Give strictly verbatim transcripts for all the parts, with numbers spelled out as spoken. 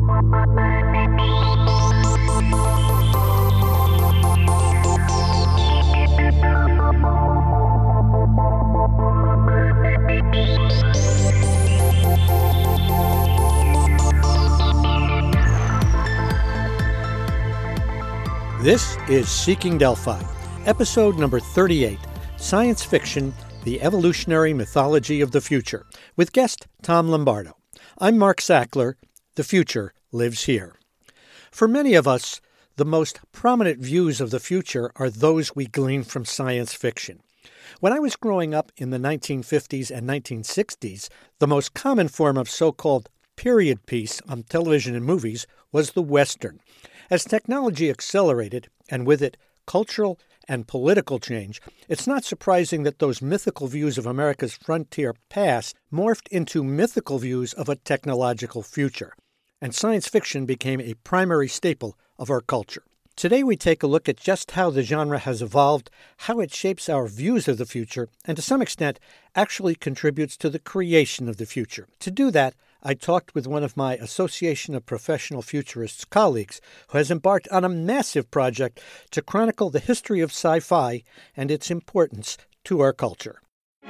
This is Seeking Delphi, episode number thirty-eight, Science Fiction, the Evolutionary Mythology of the Future, with guest Tom Lombardo. I'm Mark Sackler. The future lives here. For many of us, the most prominent views of the future are those we glean from science fiction. When I was growing up in the nineteen fifties and nineteen sixties, the most common form of so-called period piece on television and movies was the Western. As technology accelerated, and with it cultural and political change, it's not surprising that those mythical views of America's frontier past morphed into mythical views of a technological future, and science fiction became a primary staple of our culture. Today we take a look at just how the genre has evolved, how it shapes our views of the future, and to some extent actually contributes to the creation of the future. To do that, I talked with one of my Association of Professional Futurists colleagues who has embarked on a massive project to chronicle the history of sci-fi and its importance to our culture.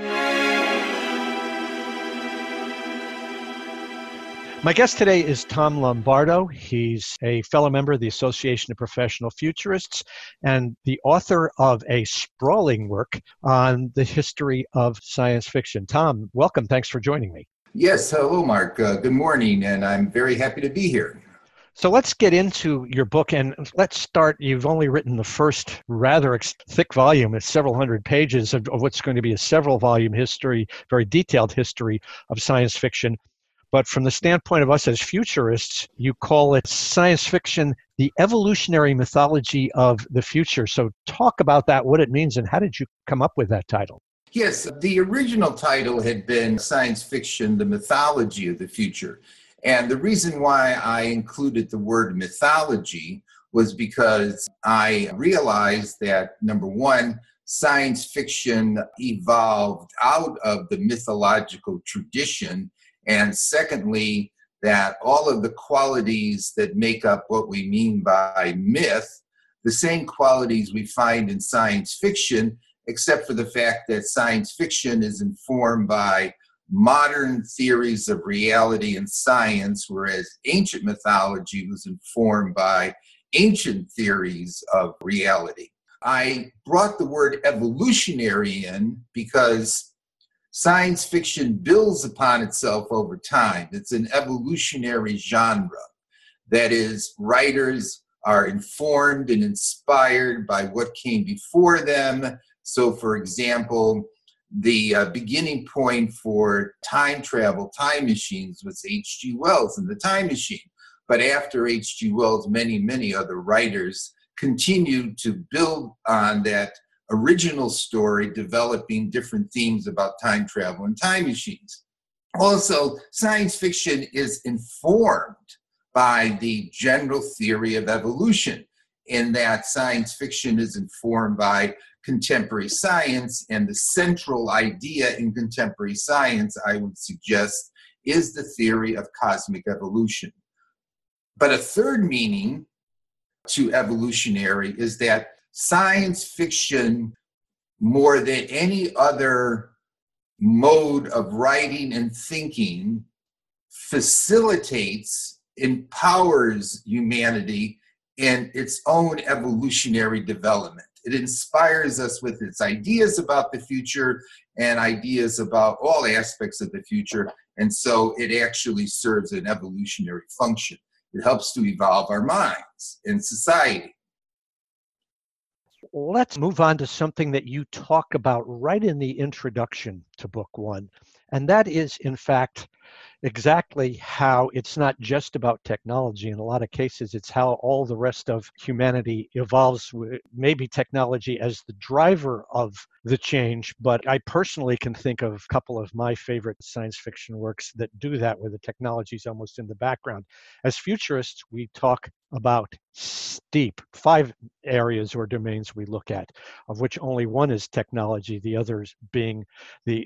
My guest today is Tom Lombardo. He's a fellow member of the Association of Professional Futurists and the author of a sprawling work on the history of science fiction. Tom, welcome. Thanks for joining me. Yes, hello, Mark. Uh, good morning, and I'm very happy to be here. So let's get into your book, and let's start. You've only written the first rather ex- thick volume. It's several hundred pages of, of what's going to be a several-volume history, very detailed history of science fiction. But from the standpoint of us as futurists, you call it science fiction, the evolutionary mythology of the future. So talk about that, what it means, and how did you come up with that title? Yes, the original title had been Science Fiction, the Mythology of the Future. And the reason why I included the word mythology was because I realized that, number one, science fiction evolved out of the mythological tradition. And secondly, that all of the qualities that make up what we mean by myth, the same qualities we find in science fiction, except for the fact that science fiction is informed by modern theories of reality and science, whereas ancient mythology was informed by ancient theories of reality. I brought the word evolutionary in because science fiction builds upon itself over time. It's an evolutionary genre. That is, writers are informed and inspired by what came before them. So, for example, the uh, beginning point for time travel, time machines, was H G Wells and the Time Machine. But after H G Wells, many, many other writers continued to build on that original story, developing different themes about time travel and time machines. Also, science fiction is informed by the general theory of evolution, in that science fiction is informed by contemporary science, and the central idea in contemporary science, I would suggest, is the theory of cosmic evolution. But a third meaning to evolutionary is that science fiction, more than any other mode of writing and thinking, facilitates, empowers humanity in its own evolutionary development. It inspires us with its ideas about the future and ideas about all aspects of the future. And so it actually serves an evolutionary function. It helps to evolve our minds and society. Let's move on to something that you talk about right in the introduction to book one. And that is, in fact, exactly how it's not just about technology. In a lot of cases, it's how all the rest of humanity evolves, with maybe technology as the driver of the change. But I personally can think of a couple of my favorite science fiction works that do that, where the technology is almost in the background. As futurists, we talk about STEEP, five areas or domains we look at, of which only one is technology, the others being the,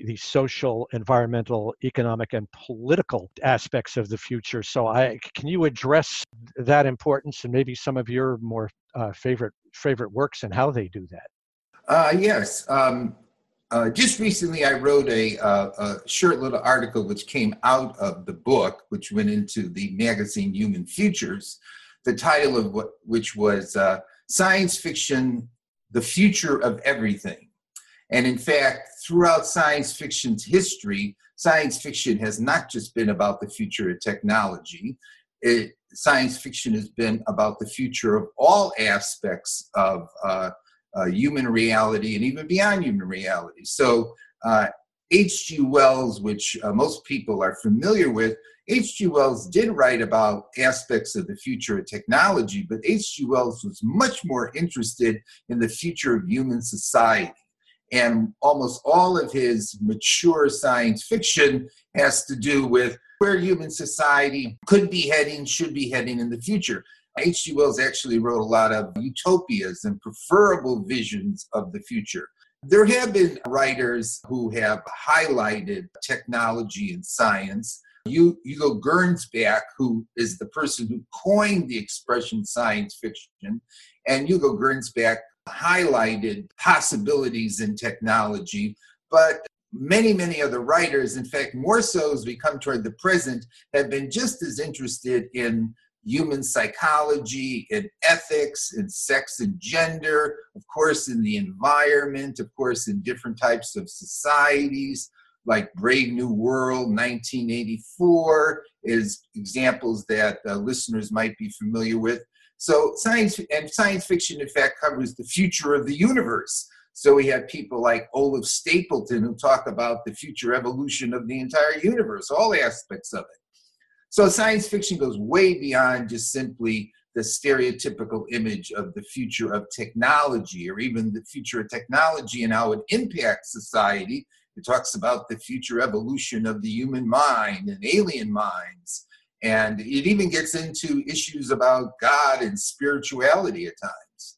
the social, environmental, economic, and political aspects of the future. So I can you address that importance and maybe some of your more uh, favorite favorite works and how they do that? Uh, yes. Um, uh, just recently, I wrote a, uh, a short little article which came out of the book, which went into the magazine Human Futures. The title of what, which was uh, Science Fiction, the Future of Everything. And in fact, throughout science fiction's history, science fiction has not just been about the future of technology. It, science fiction has been about the future of all aspects of uh, uh, human reality and even beyond human reality. So uh, H G. Wells, which uh, most people are familiar with, H G. Wells did write about aspects of the future of technology, but H G. Wells was much more interested in the future of human society. And almost all of his mature science fiction has to do with where human society could be heading, should be heading in the future. H G. Wells actually wrote a lot of utopias and preferable visions of the future. There have been writers who have highlighted technology and science. Hugo Gernsback, who is the person who coined the expression science fiction, and Hugo Gernsback highlighted possibilities in technology, but many, many other writers, in fact, more so as we come toward the present, have been just as interested in human psychology, in ethics, in sex and gender, of course, in the environment, of course, in different types of societies, like Brave New World, nineteen eighty-four, is examples that uh, listeners might be familiar with. So science and science fiction, in fact, covers the future of the universe. So we have people like Olaf Stapleton who talk about the future evolution of the entire universe, all aspects of it. So science fiction goes way beyond just simply the stereotypical image of the future of technology or even the future of technology and how it impacts society. It talks about the future evolution of the human mind and alien minds. And it even gets into issues about God and spirituality at times.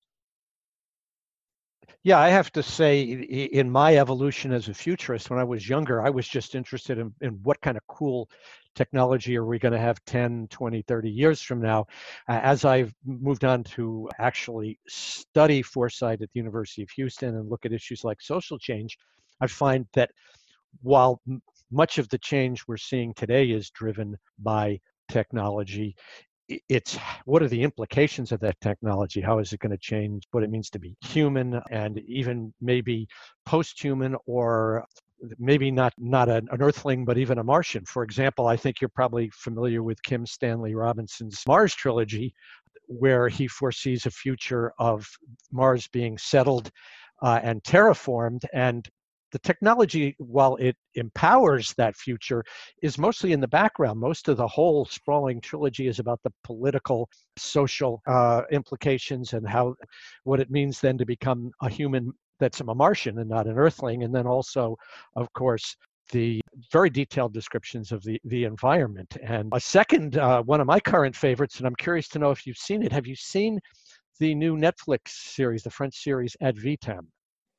Yeah, I have to say, in my evolution as a futurist, when I was younger, I was just interested in, in what kind of cool technology are we going to have ten, twenty, thirty years from now. Uh, as I've moved on to actually study foresight at the University of Houston and look at issues like social change, I find that while m- much of the change we're seeing today is driven by technology, i- it's what are the implications of that technology? How is it going to change what it means to be human and even maybe post-human or maybe not not an, an earthling, but even a Martian. For example, I think you're probably familiar with Kim Stanley Robinson's Mars trilogy, where he foresees a future of Mars being settled uh, and terraformed. And the technology, while it empowers that future, is mostly in the background. Most of the whole sprawling trilogy is about the political, social uh, implications and how what it means then to become a human that's a Martian and not an Earthling. And then also, of course, the very detailed descriptions of the, the environment. And a second, uh, one of my current favorites, and I'm curious to know if you've seen it. Have you seen the new Netflix series, the French series Ad Vitam?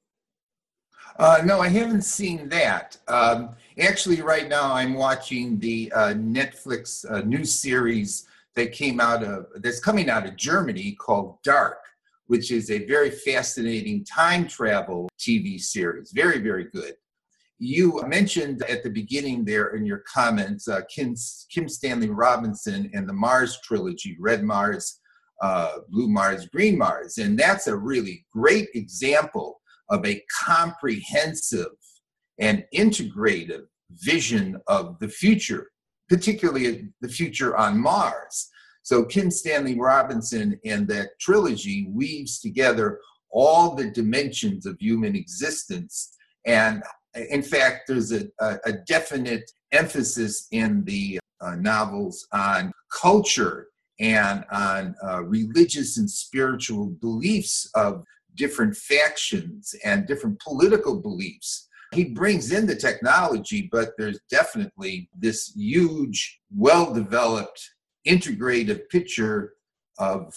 Uh, no, I haven't seen that. Um, actually, right now I'm watching the uh, Netflix uh, new series that came out of that's coming out of Germany called Dark, which is a very fascinating time travel T V series. Very, very good. You mentioned at the beginning there in your comments uh, Kim, Kim Stanley Robinson and the Mars trilogy, Red Mars, uh, Blue Mars, Green Mars. And that's a really great example of a comprehensive and integrative vision of the future, particularly the future on Mars. So Kim Stanley Robinson and that trilogy weaves together all the dimensions of human existence. And in fact, there's a, a, a definite emphasis in the uh, novels on culture and on uh, religious and spiritual beliefs of different factions and different political beliefs. He brings in the technology, but there's definitely this huge, well-developed, integrative picture of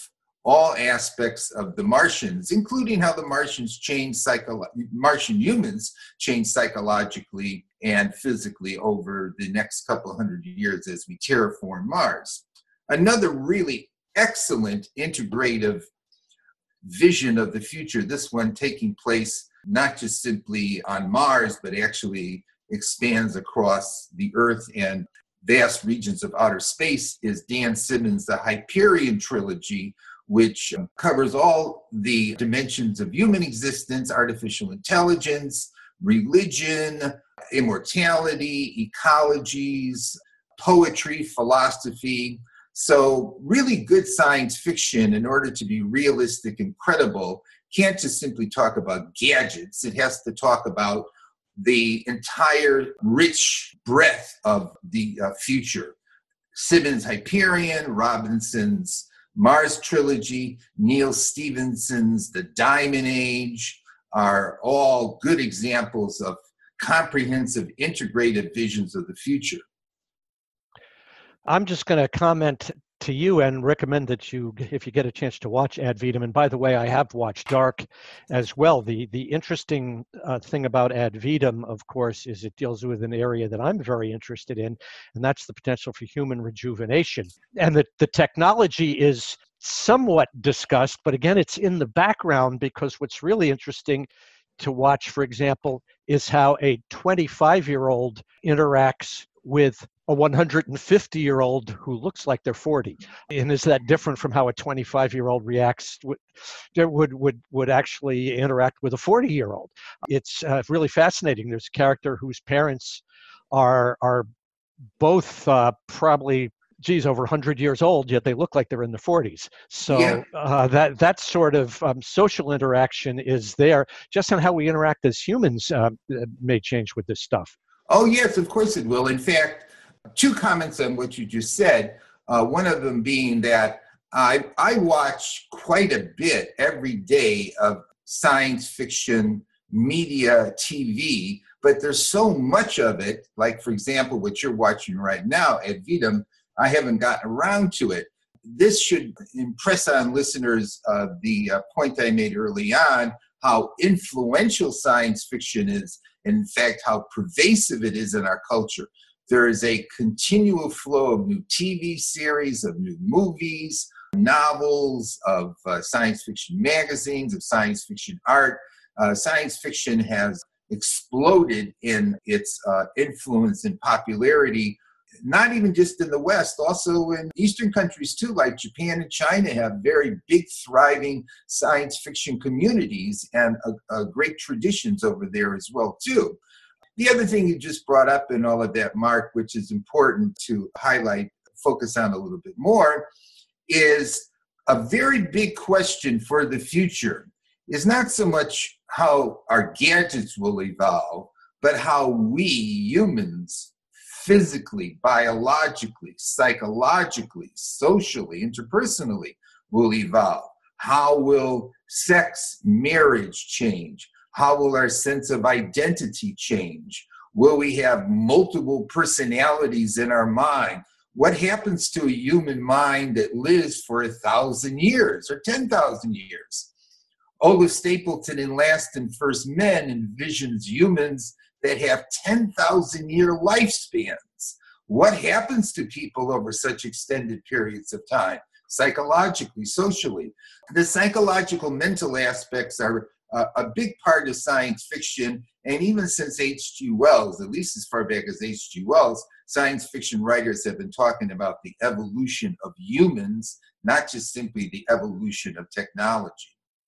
all aspects of the Martians, including how the Martians change psycho- Martian humans change psychologically and physically over the next couple hundred years as we terraform Mars. Another really excellent integrative vision of the future, this one taking place not just simply on Mars, but actually expands across the Earth and vast regions of outer space, is Dan Simmons' The Hyperion Trilogy, which covers all the dimensions of human existence, artificial intelligence, religion, immortality, ecologies, poetry, philosophy. So really good science fiction, in order to be realistic and credible, can't just simply talk about gadgets. It has to talk about the entire rich breadth of the uh, future. Simmons' Hyperion, Robinson's Mars Trilogy, Neil Stephenson's The Diamond Age are all good examples of comprehensive, integrated visions of the future. I'm just going to comment to you and recommend that you, if you get a chance to watch Ad Vitam, and by the way, I have watched Dark as well. The the interesting uh, thing about Ad Vitam, of course, is it deals with an area that I'm very interested in, and that's the potential for human rejuvenation. And the, the technology is somewhat discussed, but again, it's in the background, because what's really interesting to watch, for example, is how a twenty-five-year-old interacts with a one hundred fifty-year-old who looks like they're forty. And is that different from how a twenty-five-year-old reacts, would, would, would, would actually interact with a forty-year-old? It's uh, really fascinating. There's a character whose parents are, are both uh, probably, geez, over one hundred years old, yet they look like they're in their forties. So yeah. uh, that, that sort of um, social interaction is there. Just on how we interact as humans uh, may change with this stuff. Oh, yes, of course it will. In fact, two comments on what you just said. Uh, one of them being that I, I watch quite a bit every day of science fiction media T V, but there's so much of it, like, for example, what you're watching right now, Ad Vitam, I haven't gotten around to it. This should impress on listeners uh, the uh, point I made early on, how influential science fiction is, and in fact, how pervasive it is in our culture. There is a continual flow of new T V series, of new movies, novels, of uh, science fiction magazines, of science fiction art. Uh, science fiction has exploded in its uh, influence and popularity, not even just in the West, also in Eastern countries too, like Japan and China have very big, thriving science fiction communities and uh, uh, great traditions over there as well too. The other thing you just brought up in all of that, Mark, which is important to highlight, focus on a little bit more, is a very big question for the future is not so much how our gadgets will evolve, but how we humans physically, biologically, psychologically, socially, interpersonally will evolve. How will sex, marriage change? How will our sense of identity change? Will we have multiple personalities in our mind? What happens to a human mind that lives for a thousand years or ten thousand years? Olaf Stapleton in Last and First Men envisions humans that have ten thousand year lifespans. What happens to people over such extended periods of time, psychologically, socially? The psychological mental aspects are uh, a big part of science fiction, and even since H G Wells, at least as far back as H G Wells, science fiction writers have been talking about the evolution of humans, not just simply the evolution of technology.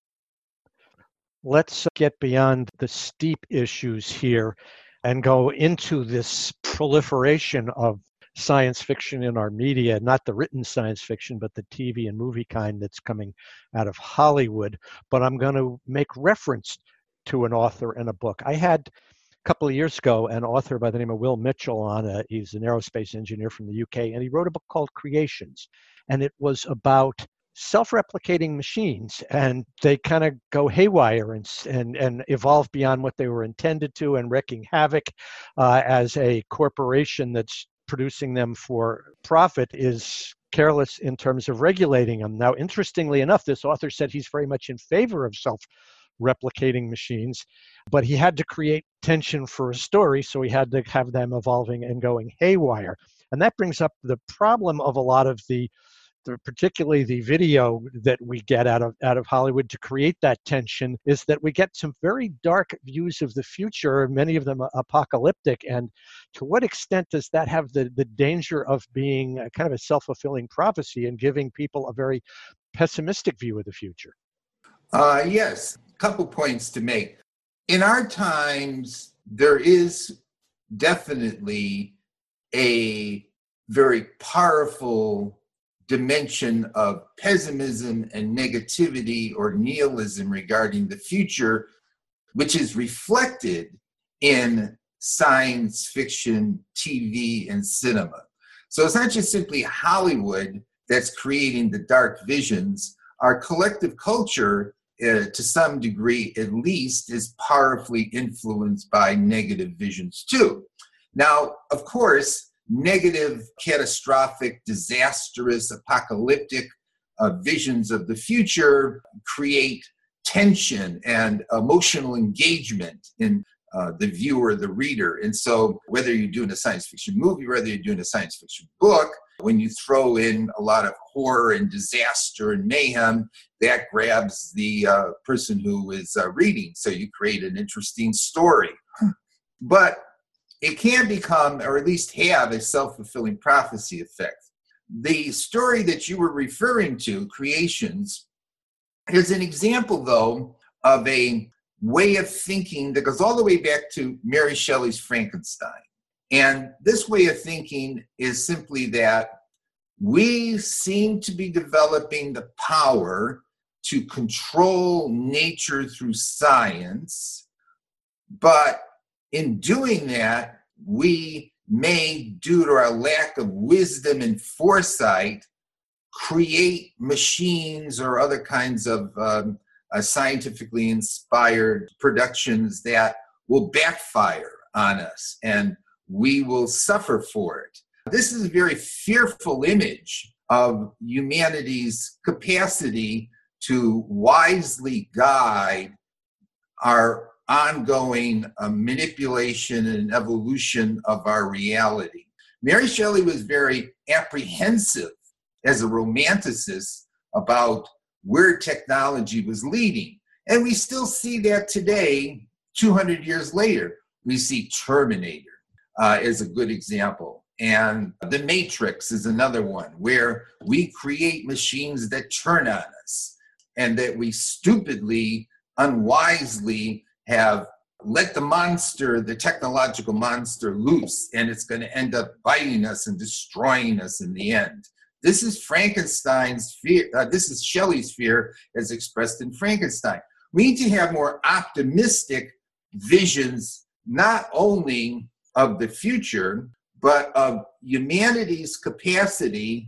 Let's get beyond the steep issues here and go into this proliferation of science fiction in our media, not the written science fiction, but the T V and movie kind that's coming out of Hollywood. But I'm going to make reference to an author and a book. I had a couple of years ago an author by the name of Will Mitchell on. A, he's an aerospace engineer from the U K, and he wrote a book called Creations. And it was about self-replicating machines, and they kind of go haywire and, and and evolve beyond what they were intended to, and wreaking havoc uh, as a corporation that's producing them for profit is careless in terms of regulating them. Now, interestingly enough, this author said he's very much in favor of self-replicating machines, but he had to create tension for a story, so he had to have them evolving and going haywire. And that brings up the problem of a lot of the The, particularly the video that we get out of out of Hollywood to create that tension, is that we get some very dark views of the future, many of them apocalyptic. And to what extent does that have the, the danger of being a kind of a self-fulfilling prophecy and giving people a very pessimistic view of the future? Uh, yes, a couple points to make. In our times, there is definitely a very powerful dimension of pessimism and negativity or nihilism regarding the future, which is reflected in science fiction, T V, and cinema. So it's not just simply Hollywood that's creating the dark visions. Our collective culture, uh, to some degree at least, is powerfully influenced by negative visions too. Now, of course, negative, catastrophic, disastrous, apocalyptic uh, visions of the future create tension and emotional engagement in uh, the viewer, the reader. And so whether you're doing a science fiction movie, whether you're doing a science fiction book, when you throw in a lot of horror and disaster and mayhem, that grabs the uh, person who is uh, reading. So you create an interesting story. But it can become, or at least have, a self-fulfilling prophecy effect. The story that you were referring to, Creations, is an example, though, of a way of thinking that goes all the way back to Mary Shelley's Frankenstein. And this way of thinking is simply that we seem to be developing the power to control nature through science, but in doing that, we may, due to our lack of wisdom and foresight, create machines or other kinds of um, uh, scientifically inspired productions that will backfire on us, and we will suffer for it. This is a very fearful image of humanity's capacity to wisely guide our ongoing uh, manipulation and evolution of our reality. Mary Shelley was very apprehensive as a romanticist about where technology was leading. And we still see that today, two hundred years later. We see Terminator uh, as a good example. And The Matrix is another one, where we create machines that turn on us and that we stupidly, unwisely have let the monster, the technological monster, loose, and it's going to end up biting us and destroying us in the end. This is Frankenstein's fear. Uh, this is Shelley's fear as expressed in Frankenstein. We need to have more optimistic visions, not only of the future, but of humanity's capacity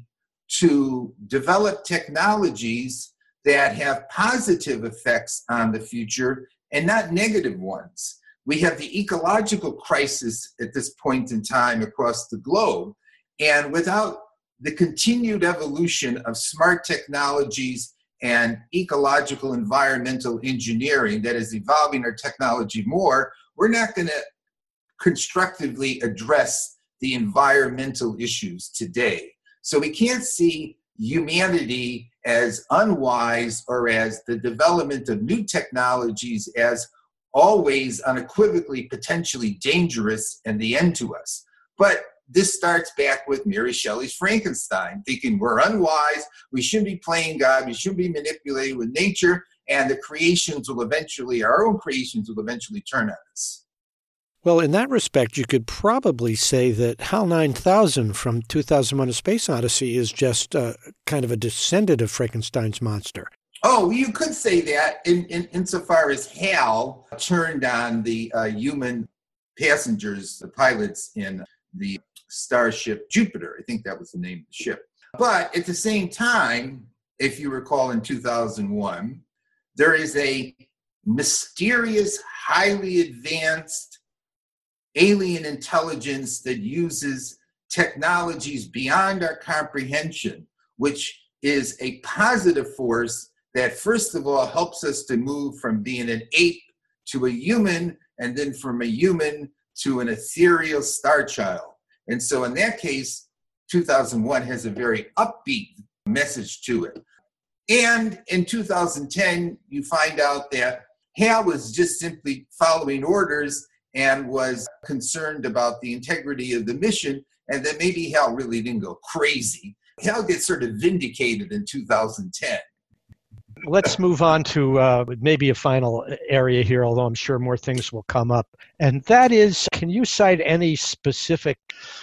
to develop technologies that have positive effects on the future and not negative ones. We have the ecological crisis at this point in time across the globe, and without the continued evolution of smart technologies and ecological environmental engineering that is evolving our technology more, we're not going to constructively address the environmental issues today. So we can't see humanity as unwise or as the development of new technologies as always unequivocally potentially dangerous and the end to us. But this starts back with Mary Shelley's Frankenstein, thinking we're unwise, we shouldn't be playing God, we shouldn't be manipulating with nature, and the creations will eventually, our own creations will eventually turn on us. Well, in that respect, you could probably say that HAL nine thousand from two thousand one: A Space Odyssey is just uh, kind of a descendant of Frankenstein's monster. Oh, you could say that in, in insofar as HAL turned on the uh, human passengers, the pilots in the Starship Jupiter. I think that was the name of the ship. But at the same time, if you recall in two thousand one, there is a mysterious, highly advanced alien intelligence that uses technologies beyond our comprehension, which is a positive force that, first of all, helps us to move from being an ape to a human, and then from a human to an ethereal star child. And so in that case, two thousand one has a very upbeat message to it. And in two thousand ten, you find out that Hal was just simply following orders and was concerned about the integrity of the mission, and that maybe Hal really didn't go crazy. Hal gets sort of vindicated in two thousand ten. Let's move on to uh, maybe a final area here, although I'm sure more things will come up. And that is, can you cite any specific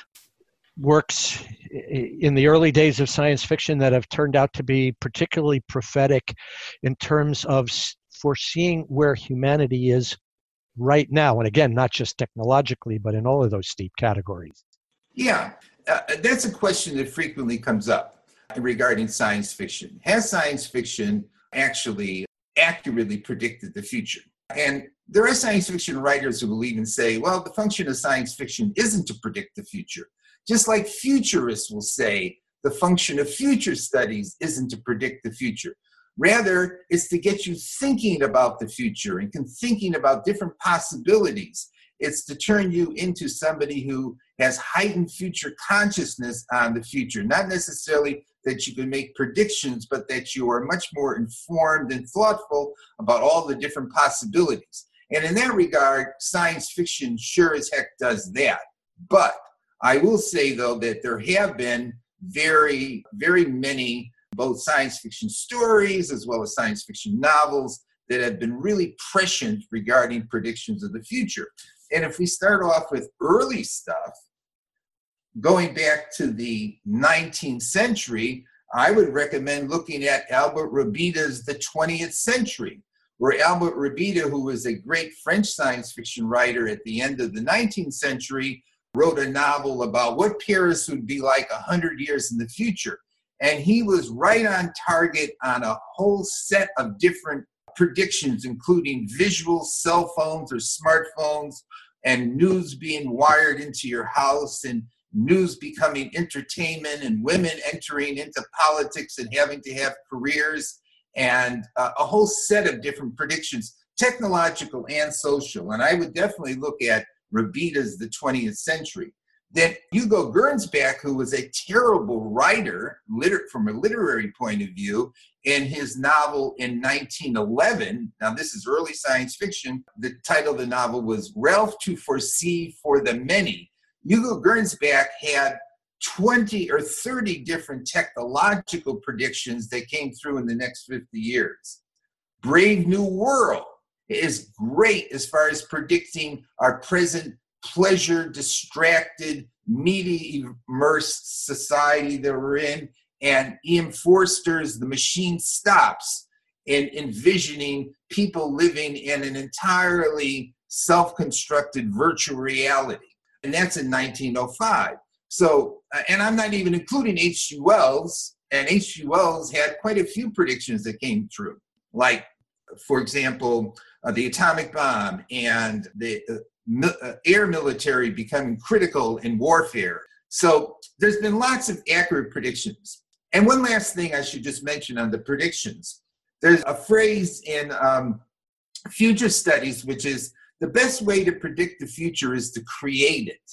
works in the early days of science fiction that have turned out to be particularly prophetic in terms of foreseeing where humanity is right now? And again, not just technologically, but in all of those steep categories. Yeah, uh, that's a question that frequently comes up regarding science fiction. Has science fiction actually accurately predicted the future? And there are science fiction writers who will even say, well, the function of science fiction isn't to predict the future. Just like futurists will say, the function of future studies isn't to predict the future. Rather, it's to get you thinking about the future and thinking about different possibilities. It's to turn you into somebody who has heightened future consciousness on the future. Not necessarily that you can make predictions, but that you are much more informed and thoughtful about all the different possibilities. And in that regard, science fiction sure as heck does that. But I will say, though, that there have been very, very many both science fiction stories as well as science fiction novels that have been really prescient regarding predictions of the future. And if we start off with early stuff, going back to the nineteenth century, I would recommend looking at Albert Robita's The twentieth Century, where Albert Robita, who was a great French science fiction writer at the end of the nineteenth century, wrote a novel about what Paris would be like one hundred years in the future. And he was right on target on a whole set of different predictions, including visual cell phones or smartphones, and news being wired into your house, and news becoming entertainment, and women entering into politics and having to have careers, and uh, a whole set of different predictions, technological and social. And I would definitely look at Robita's The twentieth Century. Then Hugo Gernsback, who was a terrible writer liter- from a literary point of view, in his novel in nineteen eleven, now this is early science fiction, the title of the novel was Ralph to Foresee for the Many. Hugo Gernsback had twenty or thirty different technological predictions that came through in the next fifty years. Brave New World is great as far as predicting our present pleasure-distracted, media-immersed society that we're in. And Ian Forster's The Machine Stops, in envisioning people living in an entirely self-constructed virtual reality. And that's in nineteen oh five. So, uh, and I'm not even including H G Wells, and H G Wells had quite a few predictions that came true. Like, for example, uh, the atomic bomb and the uh, mi- uh, air military becoming critical in warfare. So there's been lots of accurate predictions. And one last thing I should just mention on the predictions. There's a phrase in um, future studies, which is the best way to predict the future is to create it.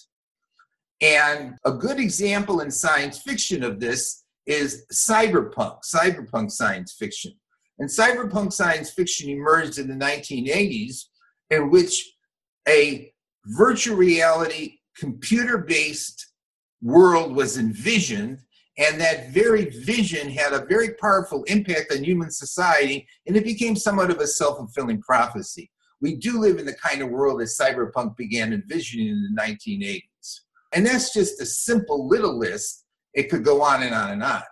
And a good example in science fiction of this is cyberpunk, cyberpunk science fiction. And cyberpunk science fiction emerged in the nineteen eighties, in which a virtual reality, computer-based world was envisioned, and that very vision had a very powerful impact on human society, and it became somewhat of a self-fulfilling prophecy. We do live in the kind of world that cyberpunk began envisioning in the nineteen eighties. And that's just a simple little list. It could go on and on and on.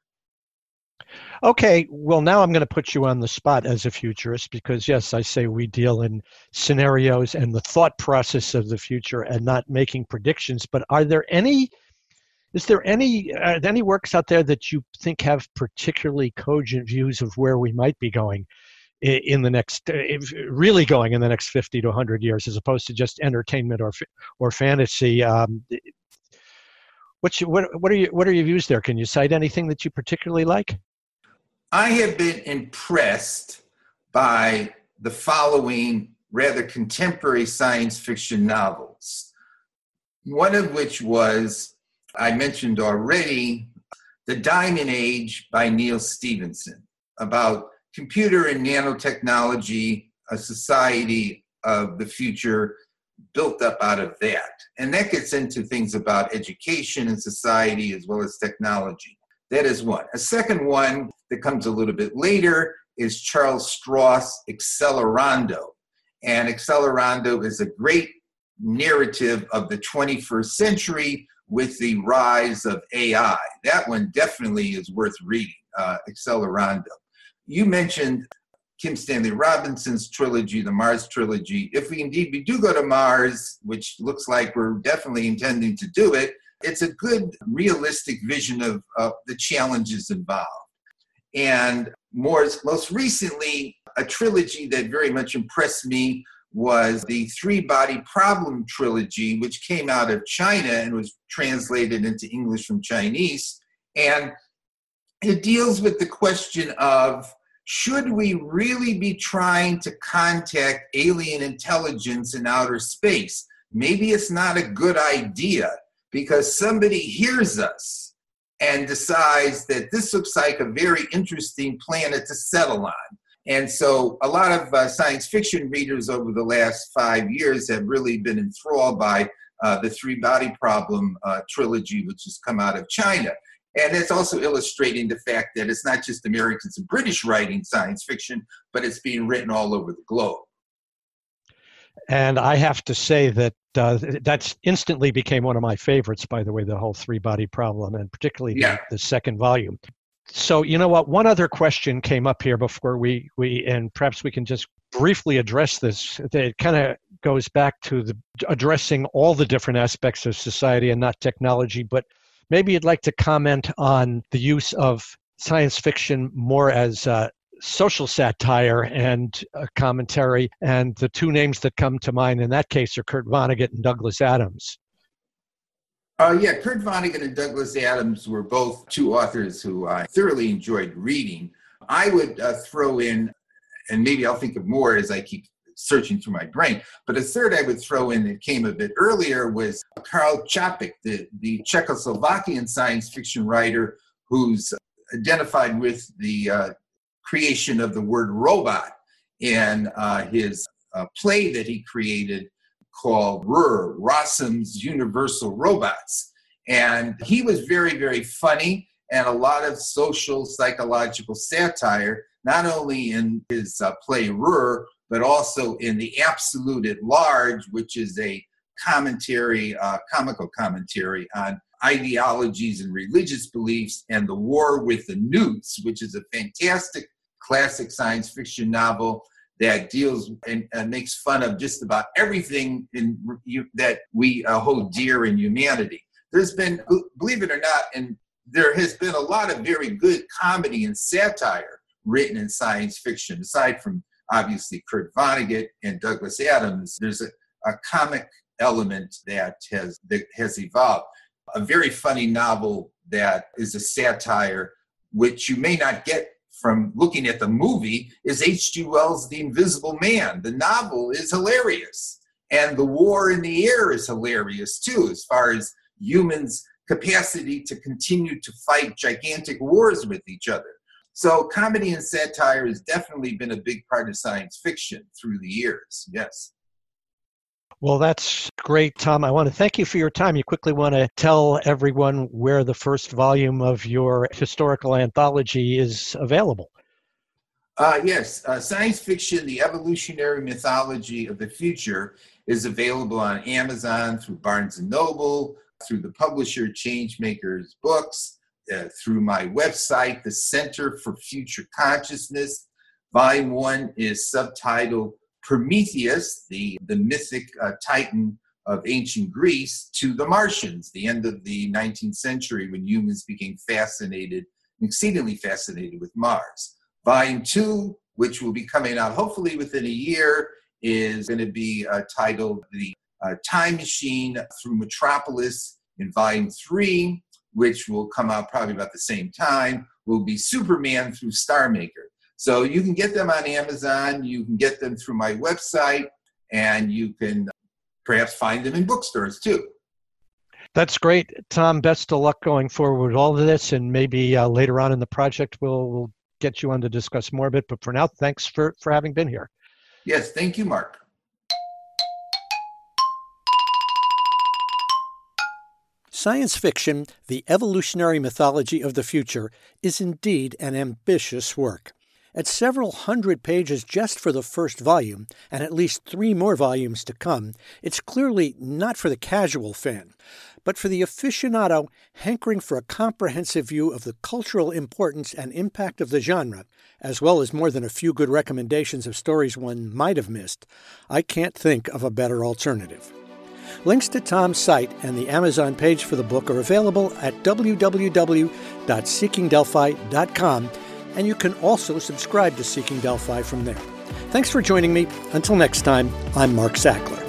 Okay, well, now I'm going to put you on the spot as a futurist because, yes, I say we deal in scenarios and the thought process of the future and not making predictions. But are there any, is there any, are there any works out there that you think have particularly cogent views of where we might be going in the next, really going in the next fifty to one hundred years, as opposed to just entertainment or or fantasy? Um, What's your, what, what are you, what are your views there? Can you cite anything that you particularly like? I have been impressed by the following rather contemporary science fiction novels. One of which was, I mentioned already, The Diamond Age by Neal Stephenson, about computer and nanotechnology, a society of the future built up out of that. And that gets into things about education and society as well as technology. That is one. A second one that comes a little bit later is Charles Stross' Accelerando. And Accelerando is a great narrative of the twenty-first century with the rise of A I. That one definitely is worth reading, uh, Accelerando. You mentioned Kim Stanley Robinson's trilogy, the Mars trilogy. If we indeed we do go to Mars, which looks like we're definitely intending to do it, it's a good realistic vision of uh, the challenges involved. And more, most recently, a trilogy that very much impressed me was the Three Body Problem trilogy, which came out of China and was translated into English from Chinese. And it deals with the question of, should we really be trying to contact alien intelligence in outer space? Maybe it's not a good idea because somebody hears us and decides that this looks like a very interesting planet to settle on. And so a lot of uh, science fiction readers over the last five years have really been enthralled by uh, the Three Body Problem uh, trilogy, which has come out of China. And it's also illustrating the fact that it's not just Americans and British writing science fiction, but it's being written all over the globe. And I have to say that uh, that's instantly became one of my favorites, by the way, the whole Three Body Problem, and particularly yeah. the, the second volume. So, you know what, one other question came up here before we, we and perhaps we can just briefly address this. It kind of goes back to the addressing all the different aspects of society and not technology, but maybe you'd like to comment on the use of science fiction more as uh, social satire and uh, commentary, and the two names that come to mind in that case are Kurt Vonnegut and Douglas Adams. Uh, yeah, Kurt Vonnegut and Douglas Adams were both two authors who I thoroughly enjoyed reading. I would uh, throw in, and maybe I'll think of more as I keep searching through my brain, but a third I would throw in that came a bit earlier was Karl Čapek, the, the Czechoslovakian science fiction writer who's identified with the uh, creation of the word robot in uh, his uh, play that he created called Rur, Rossum's Universal Robots. And he was very, very funny and a lot of social psychological satire, not only in his uh, play Rur, but also in The Absolute at Large, which is a commentary, uh, comical commentary on ideologies and religious beliefs, and The War with the Newts, which is a fantastic classic science fiction novel that deals and uh, makes fun of just about everything in, you, that we uh, hold dear in humanity. There's been, believe it or not, and there has been a lot of very good comedy and satire written in science fiction, aside from obviously Kurt Vonnegut and Douglas Adams. There's a, a comic element that has that has evolved. A very funny novel that is a satire, which you may not get from looking at the movie, is H G Wells' The Invisible Man. The novel is hilarious. And The War in the Air is hilarious too, as far as humans' capacity to continue to fight gigantic wars with each other. So comedy and satire has definitely been a big part of science fiction through the years, yes. Well, that's great, Tom. I want to thank you for your time. You quickly want to tell everyone where the first volume of your historical anthology is available. Uh, yes, uh, Science Fiction, The Evolutionary Mythology of the Future is available on Amazon, through Barnes and Noble, through the publisher Changemakers Books, Uh, through my website, the Center for Future Consciousness. Volume one is subtitled Prometheus, the, the mythic uh, titan of ancient Greece, to the Martians, the end of the nineteenth century when humans became fascinated, exceedingly fascinated with Mars. Volume two, which will be coming out hopefully within a year, is going to be uh, titled The uh, Time Machine Through Metropolis In volume three, which will come out probably about the same time, will be Superman through Star Maker. So you can get them on Amazon, you can get them through my website, and you can perhaps find them in bookstores too. That's great. Tom, best of luck going forward with all of this, and maybe uh, later on in the project we'll, we'll get you on to discuss more of it. But for now, thanks for, for having been here. Yes, thank you, Mark. Science fiction, the evolutionary mythology of the future, is indeed an ambitious work. At several hundred pages just for the first volume, and at least three more volumes to come, it's clearly not for the casual fan, but for the aficionado hankering for a comprehensive view of the cultural importance and impact of the genre, as well as more than a few good recommendations of stories one might have missed. I can't think of a better alternative. Links to Tom's site and the Amazon page for the book are available at w w w dot seeking delphi dot com, and you can also subscribe to Seeking Delphi from there. Thanks for joining me. Until next time, I'm Mark Sackler.